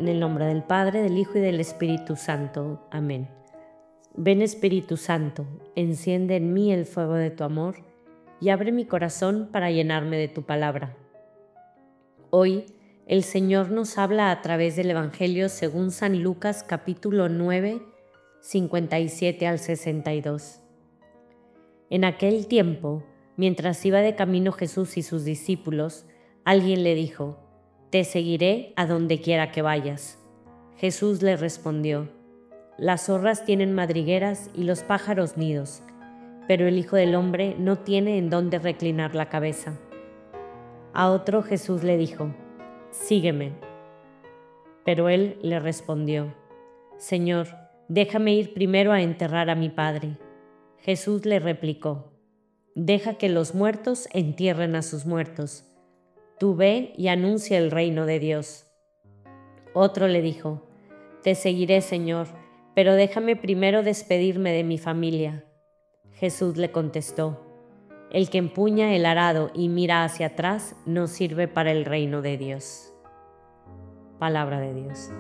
En el nombre del Padre, del Hijo y del Espíritu Santo. Amén. Ven Espíritu Santo, enciende en mí el fuego de tu amor y abre mi corazón para llenarme de tu palabra. Hoy el Señor nos habla a través del Evangelio según San Lucas capítulo 9, 57 al 62. En aquel tiempo, mientras iba de camino Jesús y sus discípulos, alguien le dijo: «Te seguiré a donde quiera que vayas». Jesús le respondió: «Las zorras tienen madrigueras y los pájaros nidos, pero el Hijo del Hombre no tiene en dónde reclinar la cabeza». A otro Jesús le dijo: «Sígueme». Pero él le respondió: «Señor, déjame ir primero a enterrar a mi padre». Jesús le replicó: «Deja que los muertos entierren a sus muertos. Tú ve y anuncia el reino de Dios». Otro le dijo: «Te seguiré, Señor, pero déjame primero despedirme de mi familia». Jesús le contestó: «El que empuña el arado y mira hacia atrás no sirve para el reino de Dios». Palabra de Dios.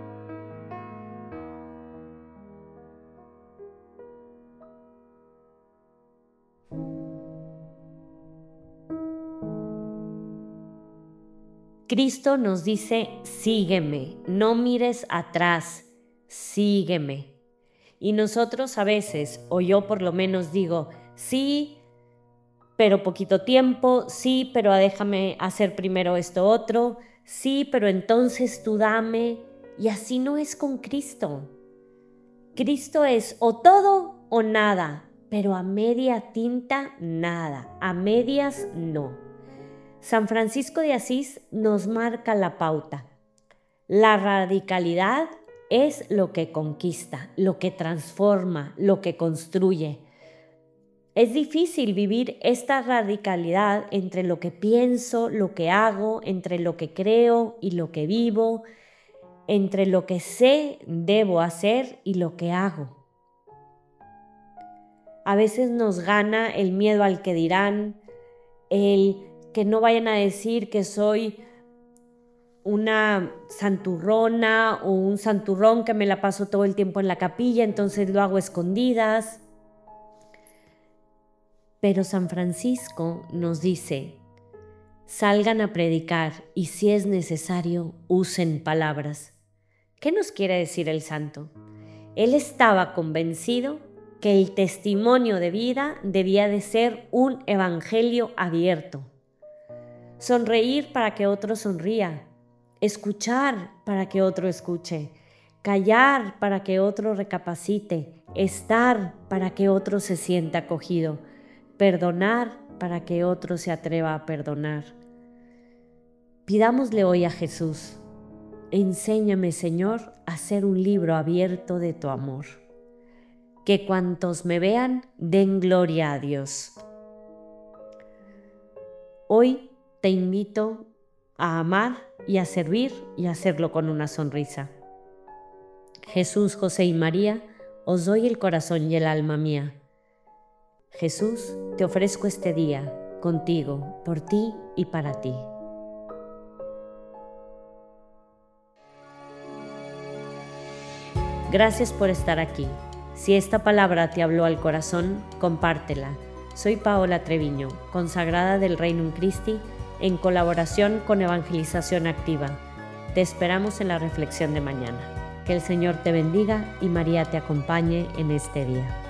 Cristo nos dice: sígueme, no mires atrás, sígueme. Y nosotros a veces, o yo por lo menos digo: sí, pero poquito tiempo, sí, pero déjame hacer primero esto otro, sí, pero entonces tú dame. Y así no es con Cristo. Cristo es o todo o nada, pero a media tinta nada, a medias no. San Francisco de Asís nos marca la pauta. La radicalidad es lo que conquista, lo que transforma, lo que construye. Es difícil vivir esta radicalidad entre lo que pienso, lo que hago, entre lo que creo y lo que vivo, entre lo que sé debo hacer y lo que hago. A veces nos gana el miedo al que dirán, el que no vayan a decir que soy una santurrona o un santurrón que me la paso todo el tiempo en la capilla, entonces lo hago a escondidas. Pero San Francisco nos dice: salgan a predicar y si es necesario, usen palabras. ¿Qué nos quiere decir el santo? Él estaba convencido que el testimonio de vida debía de ser un evangelio abierto. Sonreír para que otro sonría, escuchar para que otro escuche, callar para que otro recapacite, estar para que otro se sienta acogido, perdonar para que otro se atreva a perdonar. Pidámosle hoy a Jesús: enséñame, Señor, a ser un libro abierto de tu amor. Que cuantos me vean den gloria a Dios. Hoy te invito a amar y a servir y a hacerlo con una sonrisa. Jesús, José y María, os doy el corazón y el alma mía. Jesús, te ofrezco este día, contigo, por ti y para ti. Gracias por estar aquí. Si esta palabra te habló al corazón, compártela. Soy Paola Treviño, consagrada del Regnum Christi, en colaboración con Evangelización Activa. Te esperamos en la reflexión de mañana. Que el Señor te bendiga y María te acompañe en este día.